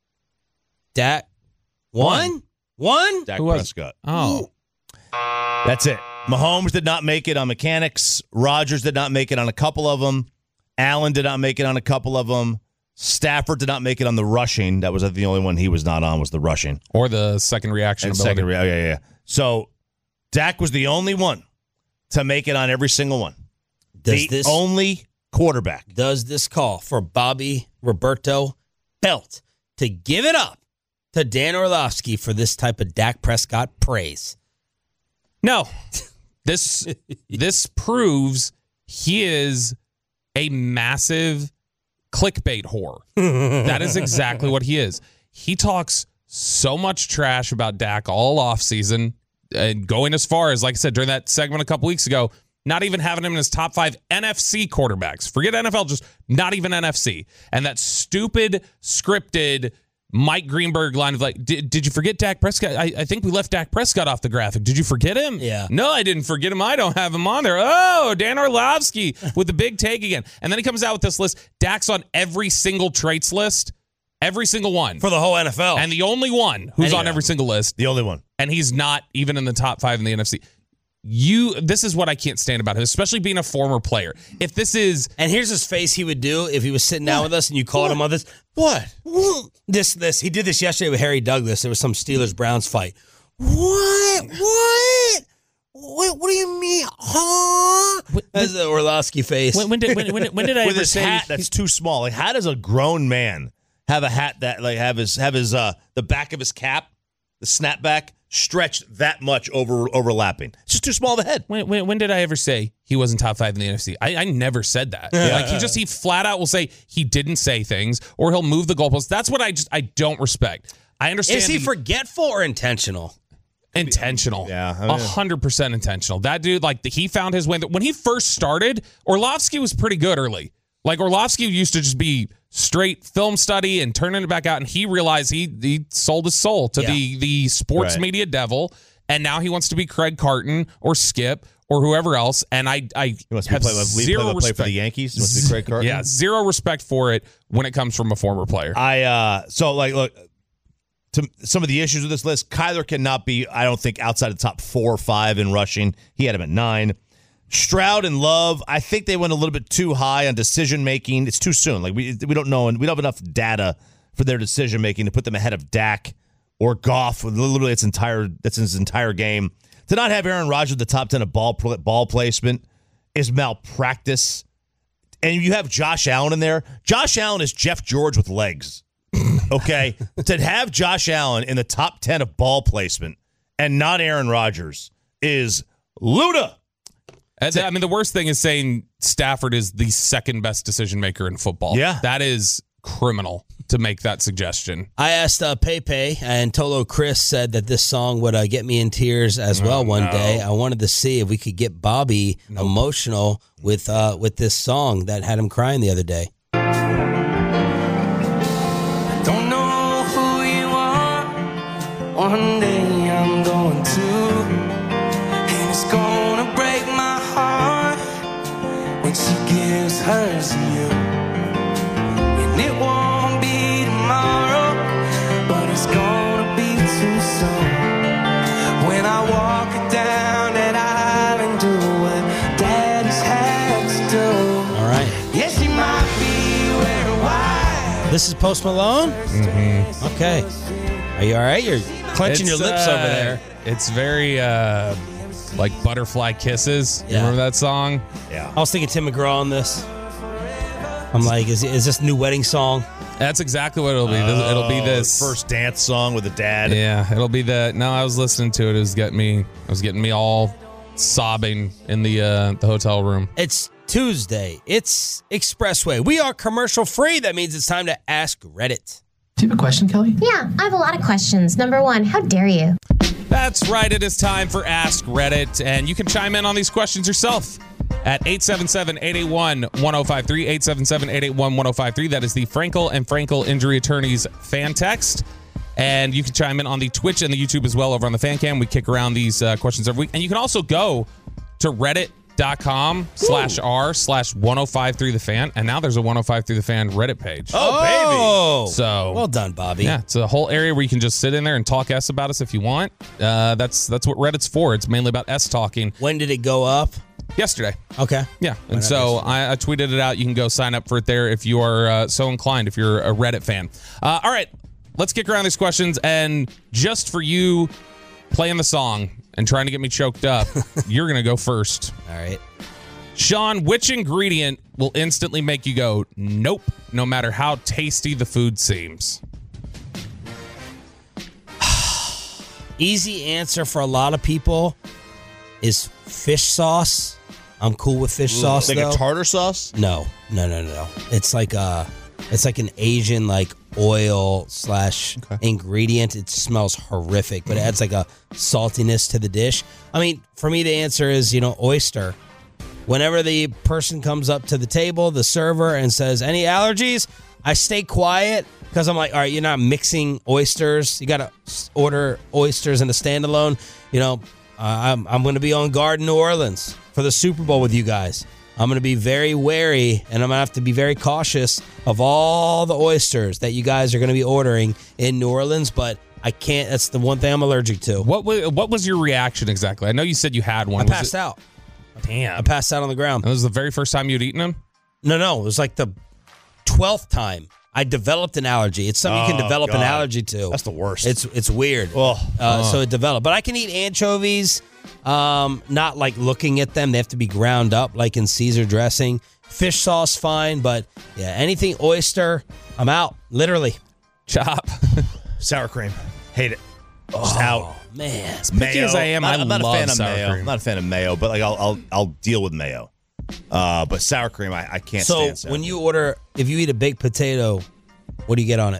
Dak. One? Dak Prescott. Oh. That's it. Mahomes did not make it on mechanics. Rodgers did not make it on a couple of them. Allen did not make it on a couple of them. Stafford did not make it on the rushing. That was the only one he was not on, was the rushing. Or the second reaction ability. Yeah. So Dak was the only one to make it on every single one. Only quarterback. Does this call for Bobby Roberto Belt to give it up to Dan Orlovsky for this type of Dak Prescott praise? No. This proves he is a massive clickbait whore. That is exactly what he is. He talks so much trash about Dak all offseason, and going as far as, like I said, during that segment a couple weeks ago, not even having him in his top 5 NFC quarterbacks. Forget NFL, just not even NFC. And that stupid, scripted Mike Greenberg line of like, did you forget Dak Prescott? I think we left Dak Prescott off the graphic. Did you forget him? Yeah. No, I didn't forget him. I don't have him on there. Oh, Dan Orlovsky with the big take again. And then he comes out with this list. Dak's on every single traits list. Every single one. For the whole NFL. And the only one who's on every single list. The only one. And he's not even in the top 5 in the NFC. This is what I can't stand about him, especially being a former player. If this is... And here's his face he would do if he was sitting down with us and you called him on this. What? This. He did this yesterday with Harry Douglas. There was some Steelers-Browns fight. What? What do you mean? Huh? That's the Orlovsky face. When did I with ever his say... hat that's too small. Like, how does a grown man have a hat that, like, have his the back of his cap, the snapback, stretched that much overlapping? It's just too small of a head. When did I ever say he wasn't top 5 in the NFC? I never said that. Like, he flat out will say he didn't say things, or he'll move the goalposts. That's what I don't respect. I understand. Is he forgetful or intentional? Intentional. Yeah. 100% intentional. That dude, he found his way. When he first started, Orlovsky was pretty good early. Like, Orlovsky used to just be straight film study and turning it back out, and he realized he sold his soul to the sports media devil, and now he wants to be Craig Carton or Skip or whoever else, and I wants have to play respect for the Yankees. He wants to be Craig Carton. Yeah, zero respect for it when it comes from a former player. Look, to some of the issues with this list, Kyler cannot be, I don't think, outside the top 4 or 5 in rushing. He had him at 9. Stroud and Love, I think they went a little bit too high on decision making. It's too soon. Like, we don't know, and we don't have enough data for their decision making to put them ahead of Dak or Goff. Literally, that's his entire game. To not have Aaron Rodgers at the top 10 of ball placement is malpractice. And you have Josh Allen in there. Josh Allen is Jeff George with legs. Okay, to have Josh Allen in the top 10 of ball placement and not Aaron Rodgers is Luda. I mean, the worst thing is saying Stafford is the second best decision maker in football. Yeah. That is criminal to make that suggestion. I asked Pepe, and Tolo Chris said that this song would get me in tears as well one day. I wanted to see if we could get Bobby emotional with this song that had him crying the other day. Don't know who you are. One day I'm going to, and it's gonna break my heart when she gives hers to you. And it won't be tomorrow, but it's gonna be too soon. When I walk her down that aisle and do what daddy's had to do. All right. Yeah, she might be wearing white. This is Post Malone? Mm-hmm. Okay. Are you all right? You're clenching your lips over there. It's very, like Butterfly Kisses. You Yeah. remember that song? Yeah. I was thinking Tim McGraw on this. I'm like, is this new wedding song? That's exactly what it'll be. It'll be this first dance song with the dad. Yeah, it'll be that. No, I was listening to it. It was getting me all sobbing in the hotel room. It's Tuesday. It's Expressway. We are commercial free. That means it's time to ask Reddit. Do you have a question, Kelly? Yeah, I have a lot of questions. Number one, how dare you? That's right. It is time for Ask Reddit, and you can chime in on these questions yourself at 877-881-1053, 877-881-1053. That is the Frankel and Frankel Injury Attorneys fan text. And you can chime in on the Twitch and the YouTube as well over on the fan cam. We kick around these questions every week. And you can also go to reddit.com/r/1053thefan. And now there's a 1053 The Fan Reddit page. Oh, baby. So well done, Bobby. Yeah, it's a whole area where you can just sit in there and talk S about us if you want. That's what Reddit's for. It's mainly about S talking. When did it go up? Yesterday. Okay. Yeah. And so I tweeted it out. You can go sign up for it there if you are so inclined, if you're a Reddit fan. All right. Let's kick around these questions. And just for you playing the song and trying to get me choked up, you're going to go first. All right. Sean, which ingredient will instantly make you go, nope, no matter how tasty the food seems? Easy answer for a lot of people is fish sauce. I'm cool with fish sauce, like though. a tartar sauce? No. It's like an Asian oil / ingredient. It smells horrific, but it adds like a saltiness to the dish. I mean, for me, the answer is oyster. Whenever the person comes up to the table, the server, and says, any allergies, I stay quiet because I'm like, all right, you're not mixing oysters. You got to order oysters in a standalone. I'm going to be on guard in New Orleans for the Super Bowl with you guys. I'm going to be very wary, and I'm going to have to be very cautious of all the oysters that you guys are going to be ordering in New Orleans, but I can't. That's the one thing I'm allergic to. What was your reaction exactly? I know you said you had one. I passed out. Damn. I passed out on the ground. And this was the very first time you'd eaten them? No. It was like the 12th time I developed an allergy. It's something you can develop an allergy to. That's the worst. It's weird. So it developed. But I can eat anchovies, not like looking at them. They have to be ground up like in Caesar dressing. Fish sauce, fine. But yeah, anything oyster, I'm out. Literally. Chop. Sour cream. Hate it. Just out. Man. As picky as I am, I'm not a fan of mayo. cream. I'm not a fan of mayo, but I'll deal with mayo. But sour cream, I can't stand. So when you order, if you eat a baked potato, what do you get on it?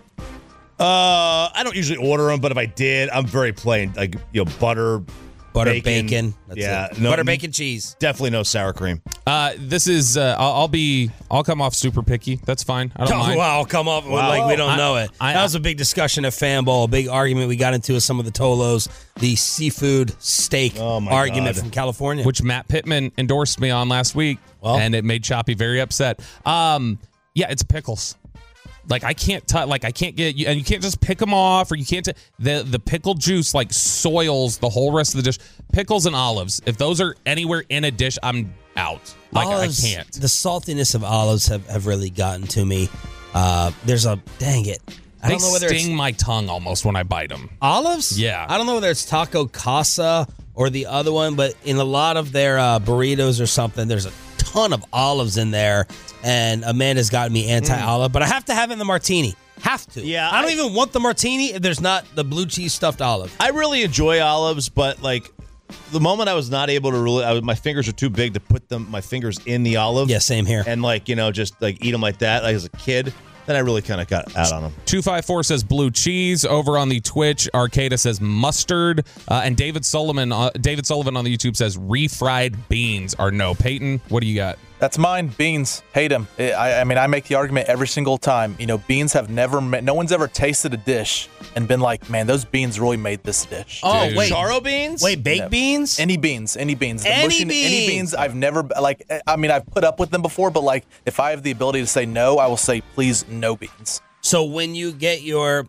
I don't usually order them, but if I did, I'm very plain. Like butter, bacon. That's it. Butter, bacon, cheese. Definitely no sour cream. This is I'll come off super picky. That's fine. I don't mind. Wow, I'll come off like we don't know it. That was a big discussion at Fanball, a big argument we got into with some of the Tolos, the seafood steak argument from California, which Matt Pittman endorsed me on last week, and it made Choppy very upset. Yeah, it's pickles. Like I can't get you, and you can't just pick them off, or you can't. The pickle juice soils the whole rest of the dish. Pickles and olives, if those are anywhere in a dish, I'm out. Olives, I can't. The saltiness of olives have really gotten to me. There's a dang it. I don't know whether they sting my tongue almost when I bite them. Olives? Yeah. I don't know whether it's Taco Casa or the other one, but in a lot of their burritos or something, there's a ton of olives in there. And Amanda's gotten me anti-olive, but I have to have it in the martini. Have to. Yeah. I don't even want the martini if there's not the blue cheese stuffed olive. I really enjoy olives, but the moment I was not able to my fingers are too big to put my fingers in the olive. Yeah, same here. And just eat them like that, as a kid. Then I really kind of got out on them. 254 says blue cheese. Over on the Twitch, Arcada says mustard. And David Sullivan on the YouTube says refried beans are no. Peyton, what do you got? That's mine. Beans. Hate them. I mean, I make the argument every single time. Beans have never no one's ever tasted a dish and been like, man, those beans really made this dish. Oh, Dude. wait. Charo beans? Wait, baked beans? Any beans. Any beans. Any beans. I've never, I've put up with them before, but if I have the ability to say no, I will say, please, no beans. So when you get your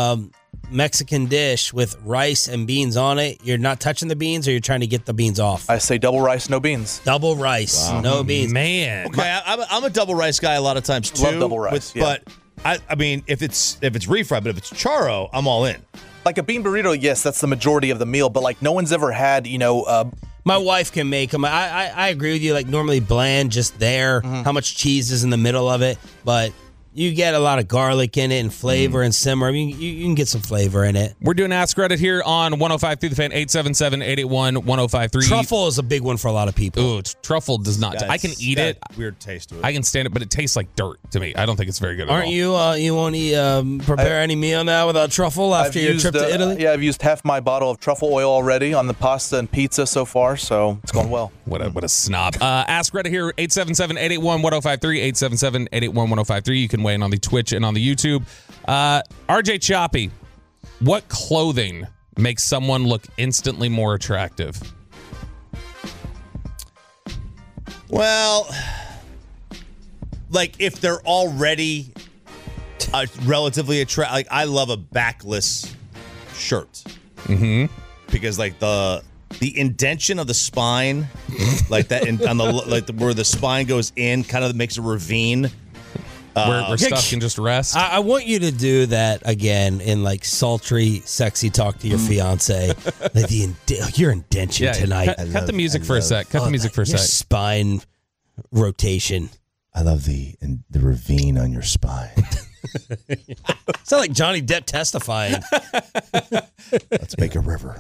Mexican dish with rice and beans on it, you're not touching the beans, or you're trying to get the beans off? I say double rice, no beans. Double rice, no beans. Man. Okay, I'm a double rice guy a lot of times too. Love double rice, But I mean, if it's refried, but if it's charo, I'm all in. Like a bean burrito, yes, that's the majority of the meal. But no one's ever had My wife can make them. I agree with you. Like normally bland, just there. How much cheese is in the middle of it, but you get a lot of garlic in it and flavor and simmer. I mean, you can get some flavor in it. We're doing Ask Reddit here on 105 through the Fan, 877-881-1053. Truffle is a big one for a lot of people. Ooh, truffle does not. I can eat it. Weird taste to it. I can stand it, but it tastes like dirt to me. I don't think it's very good at all. Aren't you? You won't prepare any meal now without truffle after your trip to Italy? Yeah, I've used half my bottle of truffle oil already on the pasta and pizza so far, so it's going well. What a snob. Ask Reddit here, 877-881-1053, 877-881-1053. You can weigh in on the Twitch and on the YouTube. RJ Choppy, what clothing makes someone look instantly more attractive? Well, like if they're already relatively attractive, like I love a backless shirt. Mm-hmm. Because like the indentation of the spine, like that, where the spine goes in, kind of makes a ravine. Where stuff can just rest. I want you to do that again in like sultry, sexy talk to your fiance. Like your indentation tonight. Cut the music for a sec. Cut the music for a your sec. Spine rotation. I love the ravine on your spine. Sound like Johnny Depp testifying. Let's make a river.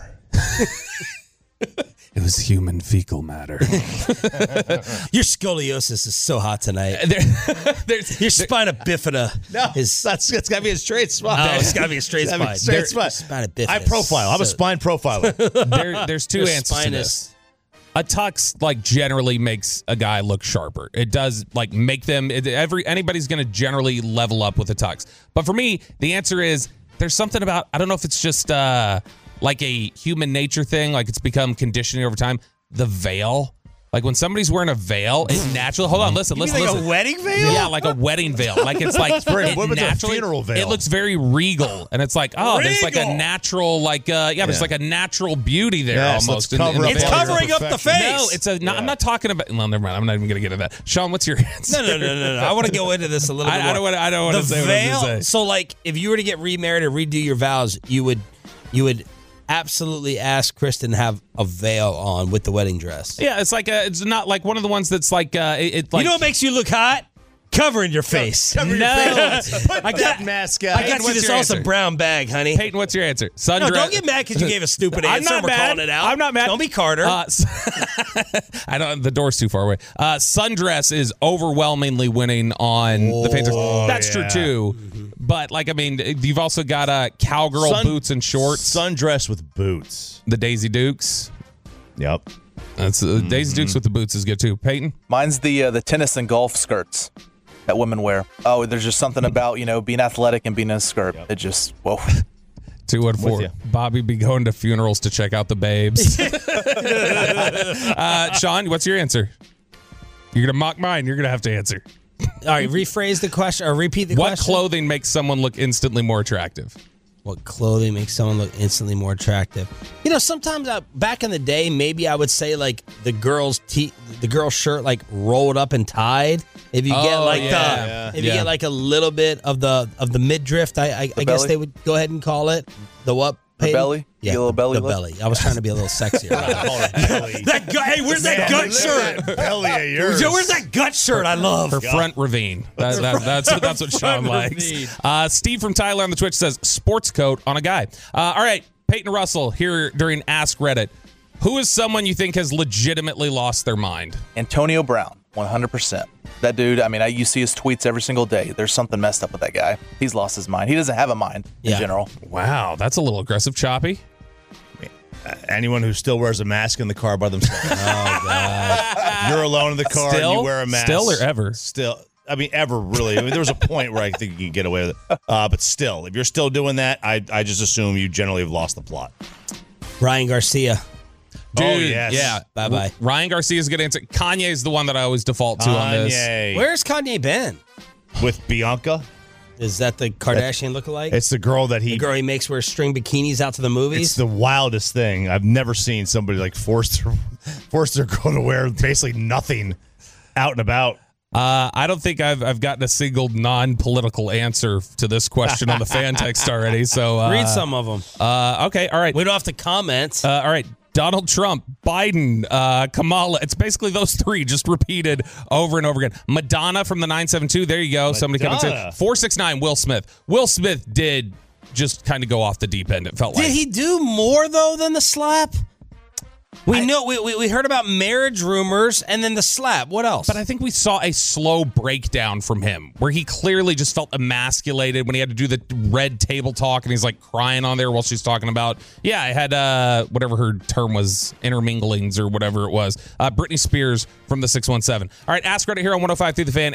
It was human fecal matter. Your scoliosis is so hot tonight. Your spina bifida it's got to be a straight spine. Oh, it's got to be a straight spine. Spina bifida. I profile. I'm a spine profiler. There's two answers to this. A tux like generally makes a guy look sharper. It does like make them. Anybody's going to generally level up with a tux. But for me, the answer is there's something about, I don't know if it's just like a human nature thing, like it's become conditioning over time. The veil. Like when somebody's wearing a veil, it naturally. Hold on, listen. Like a wedding veil? Yeah, like a wedding veil. Like it's like what about a naturally, funeral veil? It looks very regal, and it's like there's like a natural, there's like a natural beauty there almost. It's covering up the face. No, it's a. No, I'm not talking about. Well, never mind. I'm not even going to get into that. Sean, what's your answer? No. I want to go into this a little bit more. I don't want to say what I was going to say. So, like, if you were to get remarried or redo your vows, you would absolutely ask Kristen to have a veil on with the wedding dress. Yeah, it's like it's not like one of the ones that's like it. Like, you know what makes you look hot? Covering your face. Cover your face. Put that mask on. I got you this awesome brown bag, honey. Peyton, what's your answer? No, don't get mad because you gave a stupid answer. We're calling it out. I'm not mad. Don't be Carter. I don't. The door's too far away. Sundress is overwhelmingly winning on the Panthers. That's true too. But like, I mean, you've also got cowgirl boots and shorts. Sundress with boots. The Daisy Dukes. Yep. That's Daisy Dukes with the boots is good too. Peyton? Mine's the tennis and golf skirts that women wear. Oh, there's just something about, being athletic and being in a skirt. It just, whoa. 214. Bobby be going to funerals to check out the babes. Sean, what's your answer? You're going to mock mine. You're going to have to answer. All right, rephrase the question or repeat the question. What clothing makes someone look instantly more attractive? What clothing makes someone look instantly more attractive? Sometimes back in the day, maybe I would say like the girl's shirt like rolled up and tied. If you get you get like a little bit of the midriff, I guess they would go ahead and call it the what? The belly? Yeah, a little belly. The belly. I was trying to be a little sexier. Hey, where's that gut shirt? Belly of yours. Where's that gut shirt? I love her front ravine. That's what Sean likes. Steve from Tyler on the Twitch says sports coat on a guy. All right, Peyton Russell here during Ask Reddit. Who is someone you think has legitimately lost their mind? Antonio Brown, 100%. That dude, you see his tweets every single day. There's something messed up with that guy. He's lost his mind. He doesn't have a mind in general. Wow, that's a little aggressive, Choppy. Anyone who still wears a mask in the car by themselves. Oh, God. You're alone in the car and you wear a mask. Still or ever? Still. Ever, really. there was a point where I think you can get away with it. But still, if you're still doing that, I just assume you generally have lost the plot. Ryan Garcia. Dude, yes. Yeah. Bye-bye. Ryan Garcia's a good answer. Kanye's the one that I always default to on this. Where's Kanye been? With Bianca. Is that the Kardashian lookalike? It's the girl that the girl he makes wear string bikinis out to the movies? It's the wildest thing. I've never seen somebody like force their girl to wear basically nothing out and about. I don't think I've gotten a single non-political answer to this question on the fan text already. So read some of them. Okay, all right. We don't have to comment. All right. Donald Trump, Biden, Kamala. It's basically those three just repeated over and over again. Madonna from the 972. There you go. Madonna. Somebody come and say 469. Will Smith. Will Smith did just kind of go off the deep end. It felt like. Did he do more though than the slap? We heard about marriage rumors and then the slap. What else? But I think we saw a slow breakdown from him where he clearly just felt emasculated when he had to do the red table talk and he's like crying on there while she's talking about, I had whatever her term was, interminglings or whatever it was. Britney Spears from the 617. All right, Ask Reddit here on 105.3 The Fan,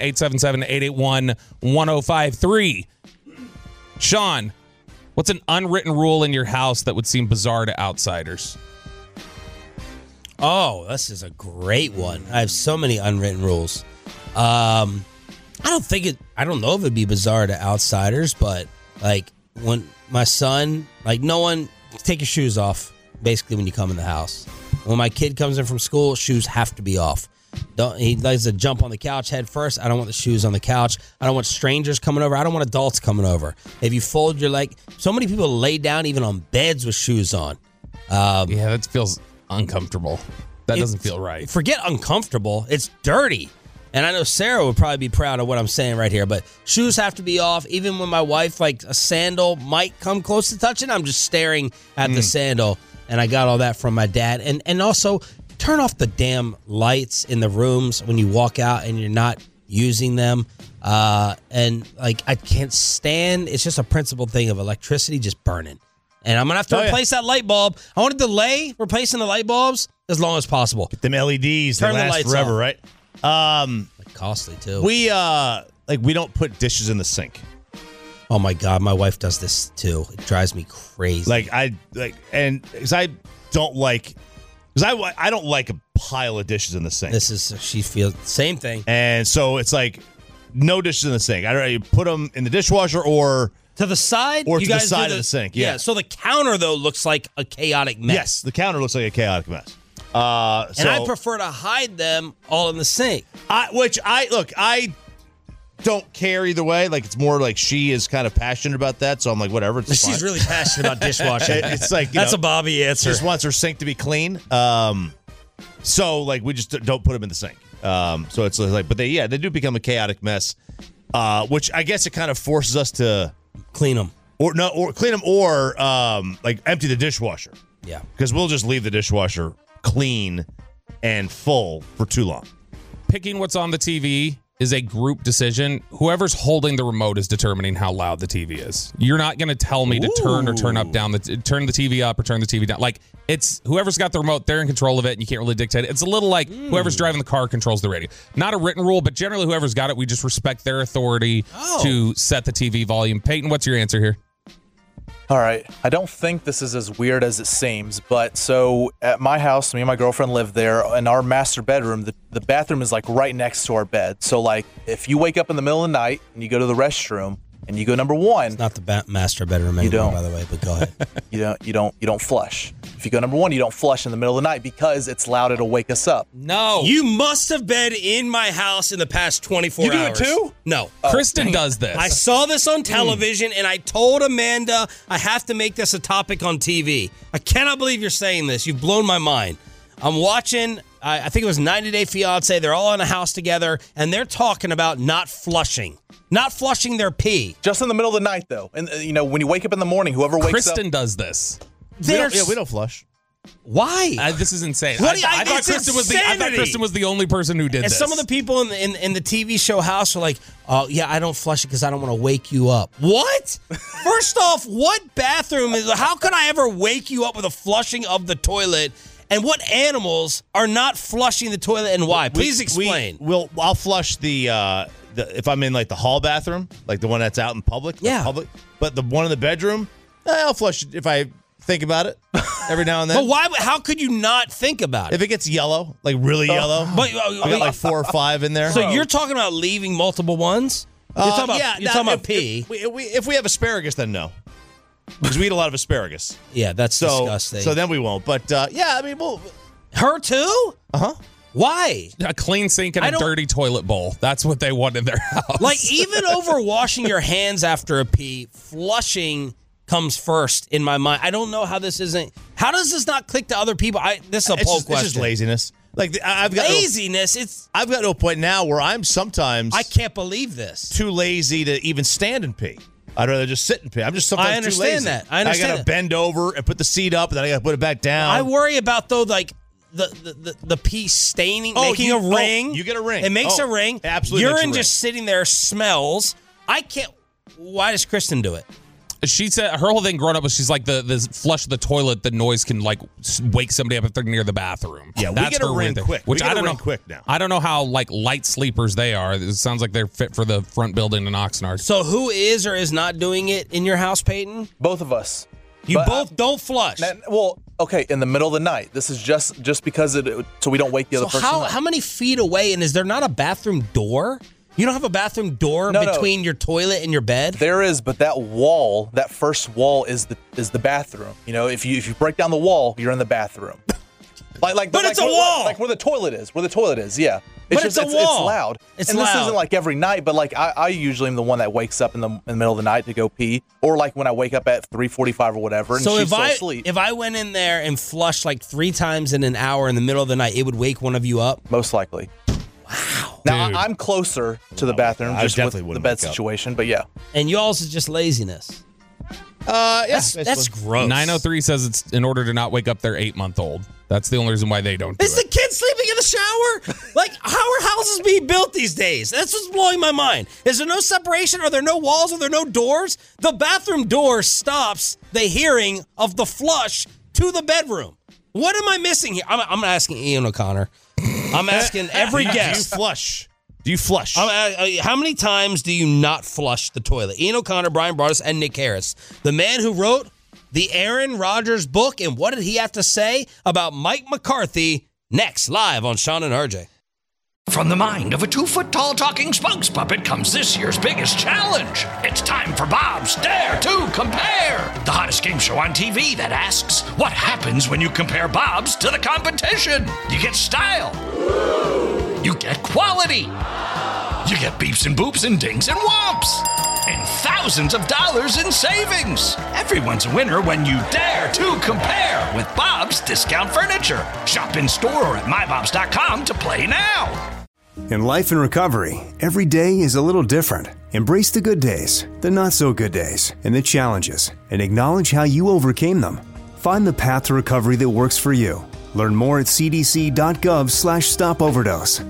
877-881-1053. Sean, what's an unwritten rule in your house that would seem bizarre to outsiders? Oh, this is a great one. I have so many unwritten rules. I don't know if it'd be bizarre to outsiders, but like when my son, like no one, take your shoes off basically when you come in the house. When my kid comes in from school, shoes have to be off. He likes to jump on the couch head first. I don't want the shoes on the couch. I don't want strangers coming over. I don't want adults coming over. If you fold your leg, so many people lay down even on beds with shoes on. That feels uncomfortable. That doesn't feel right. Forget uncomfortable. It's dirty. And I know Sarah would probably be proud of what I'm saying right here, but shoes have to be off. Even when my wife, like a sandal might come close to touching, I'm just staring at the sandal. And I got all that from my dad. And also, turn off the damn lights in the rooms when you walk out and you're not using them. And like, I can't stand, it's just a principle thing of electricity just burning. And I'm going to have to replace that light bulb. I want to delay replacing the light bulbs as long as possible. Get them LEDs. Turn they last the lights forever, off. Right? Costly, too. We don't put dishes in the sink. Oh, my God. My wife does this, too. It drives me crazy. I don't like a pile of dishes in the sink. She feels same thing. And so it's like no dishes in the sink. I don't know, you put them in the dishwasher or to the side, or you to the guys side of the sink. Yeah. So the counter though looks like a chaotic mess. Yes, the counter looks like a chaotic mess. And I prefer to hide them all in the sink. I don't care either way. Like, it's more like she is kind of passionate about that, so I'm like, whatever. It's She's fine. really passionate about dishwashing. It's like that's a Bobby answer. She just wants her sink to be clean. So like we just don't put them in the sink. So it's like, but they do become a chaotic mess, which I guess it kind of forces us to clean them or like empty the dishwasher. Yeah, because we'll just leave the dishwasher clean and full for too long. Picking what's on the TV is a group decision. Whoever's holding the remote is determining how loud the TV is. You're not going to tell me to turn or turn the TV up or turn the TV down. Like, it's whoever's got the remote, they're in control of it, and you can't really dictate it. It's a little like whoever's driving the car controls the radio. Not a written rule, but generally whoever's got it, we just respect their authority to set the TV volume. Peyton, what's your answer here? All right. I don't think this is as weird as it seems, but so at my house, me and my girlfriend live there. In our master bedroom, the bathroom is like right next to our bed. So like if you wake up in the middle of the night and you go to the restroom and you go number one, it's not the master bedroom anymore, by the way, but go ahead. you don't flush. If you go number one, you don't flush in the middle of the night because it's loud. It'll wake us up. No. You must have been in my house in the past 24 hours. You do it too? No. Kristen does this. I saw this on television, and I told Amanda I have to make this a topic on TV. I cannot believe you're saying this. You've blown my mind. I'm watching, I think it was 90 Day Fiancé. They're all in a house together, and they're talking about not flushing their pee. Just in the middle of the night, though. And, when you wake up in the morning, whoever wakes up. Kristen does this. We don't flush. Why? This is insane. I thought Kristen was the only person who did and this. Some of the people in the TV show house are like, oh, yeah, I don't flush it because I don't want to wake you up. What? First off, what bathroom how could I ever wake you up with a flushing of the toilet? And what animals are not flushing the toilet and why? Please explain. I'll flush the if I'm in like the hall bathroom, like the one that's out in public. Yeah. Public. But the one in the bedroom, I'll flush it if I think about it every now and then. But why? How could you not think about it? If it gets yellow, like really yellow, but I got like 4 or 5 in there. So you're talking about leaving multiple ones? You're talking about pee. If we have asparagus, then no. Because we eat a lot of asparagus. Yeah, that's disgusting. So then we won't. But we'll. Her too? Uh-huh. Why? A clean sink and a dirty toilet bowl. That's what they want in their house. Like, even over washing your hands after a pee, flushing comes first in my mind. I don't know how this isn't How does this not click to other people? This is a poll question. It's just laziness. Like I've got I've got to a point now where I'm sometimes I can't believe this. Too lazy to even stand and pee. I'd rather just sit and pee. I'm just sometimes too lazy. I understand I got to bend over and put the seat up, and then I got to put it back down. I worry about though, like the pee staining, making a ring. You get a ring. It makes a ring. Absolutely. Urine just sitting there smells. I can't. Why does Kristen do it? She said her whole thing growing up was she's like the flush the toilet, the noise can like wake somebody up if they're near the bathroom. Yeah, we get a ring quick. Which I don't know quick now. I don't know how like light sleepers they are. It sounds like they're fit for the front building in Oxnard. So who is or is not doing it in your house, Peyton? Both of us. You both don't flush. Well, okay, in the middle of the night. This is just because so we don't wake the other person up. How many feet away? And is there not a bathroom door? You don't have a bathroom door between your toilet and your bed? There is, but that first wall is the bathroom. You know, if you break down the wall, you're in the bathroom. It's a wall. Like where the toilet is. Yeah. It's a wall. It's loud. It's and loud. This isn't like every night, but like I usually am the one that wakes up in the middle of the night to go pee, or like when I wake up at 3:45 or whatever, and she's still asleep. If I went in there and flushed like 3 times in an hour in the middle of the night, it would wake one of you up? Most likely. Wow. Now, I'm closer to the bathroom just with the bed situation, but yeah. And y'all's is just laziness. That's gross. 903 says it's in order to not wake up their 8-month-old. That's the only reason why they don't do Is the kid sleeping in the shower? Like, how are houses being built these days? That's what's blowing my mind. Is there no separation? Are there no walls? Are there no doors? The bathroom door stops the hearing of the flush to the bedroom. What am I missing here? I'm asking Ian O'Connor. I'm asking every guest. Do you flush? How many times do you not flush the toilet? Ian O'Connor, Brian Broaddus, and Nick Harris. The man who wrote the Aaron Rodgers book, and what did he have to say about Mike McCarthy? Next, live on Sean and RJ. From the mind of a 2-foot-tall talking spokes puppet comes this year's biggest challenge. It's time for Bob's Dare to Compare, the hottest game show on TV that asks, what happens when you compare Bob's to the competition? You get style. You get quality. You get beeps and boops and dings and whomps. And thousands of dollars in savings. Everyone's a winner when you dare to compare with Bob's Discount Furniture. Shop in store or at mybobs.com to play now. In life and recovery, every day is a little different. Embrace the good days, the not so good days, and the challenges, and acknowledge how you overcame them. Find the path to recovery that works for you. Learn more at cdc.gov/stopoverdose.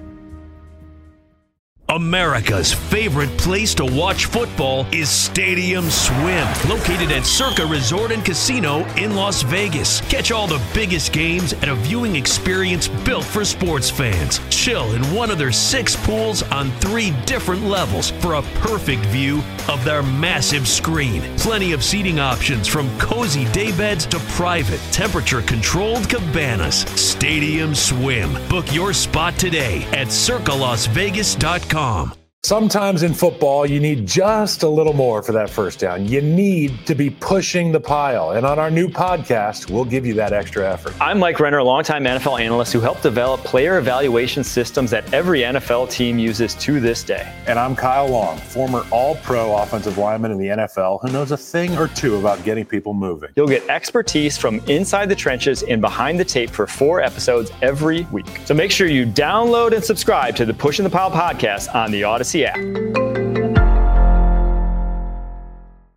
America's favorite place to watch football is Stadium Swim, located at Circa Resort and Casino in Las Vegas. Catch all the biggest games at a viewing experience built for sports fans. Chill in one of their 6 pools on 3 different levels for a perfect view of their massive screen. Plenty of seating options from cozy daybeds to private, temperature-controlled cabanas. Stadium Swim. Book your spot today at circalasvegas.com. Sometimes in football, you need just a little more for that first down. You need to be pushing the pile. And on our new podcast, we'll give you that extra effort. I'm Mike Renner, a longtime NFL analyst who helped develop player evaluation systems that every NFL team uses to this day. And I'm Kyle Long, former all-pro offensive lineman in the NFL who knows a thing or two about getting people moving. You'll get expertise from inside the trenches and behind the tape for 4 episodes every week. So make sure you download and subscribe to the Pushing the Pile podcast on the Odyssey app.